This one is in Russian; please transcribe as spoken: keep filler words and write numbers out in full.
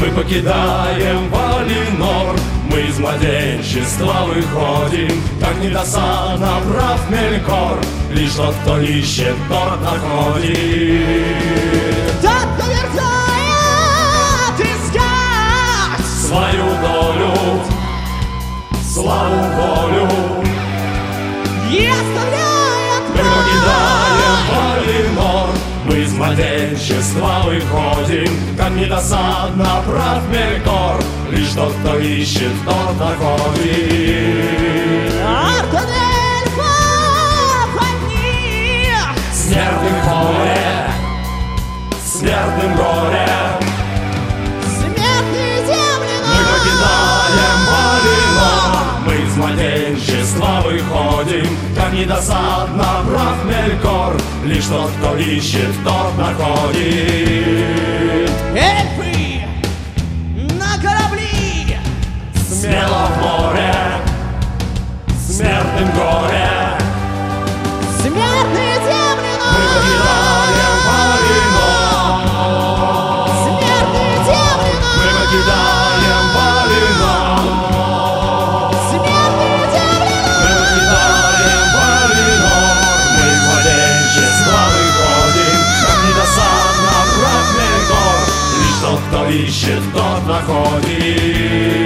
покидаем Валинор, мы из младенчества выходим, как недосадно прав Мелькор, лишь тот, кто ищет, тот находит. Тот, кто дерзает искать свою долю, славу, волю, и оставляет мы покидаем Валинор, мы из младенчества выходим, как недосадно прав Мелькор, лишь тот, кто ищет, тот находит. Арт-эльфов одни, Смертным горе, смертным горе, смертные земли мы покидаем Валинор, мы из младенчества выходим, как недосадно прав Мелькор, лишь тот, кто ищет, тот находит. эльфы на корабли, Смело в море, смертным горе, смертные земли мы покидаем Валинор, смертные земли мы покидаем Валинор, смертные земли мы покидаем Валинор, мы из младенчества выходим, как недосадно прав Мелькор, лишь тот, кто ищет, тот находит.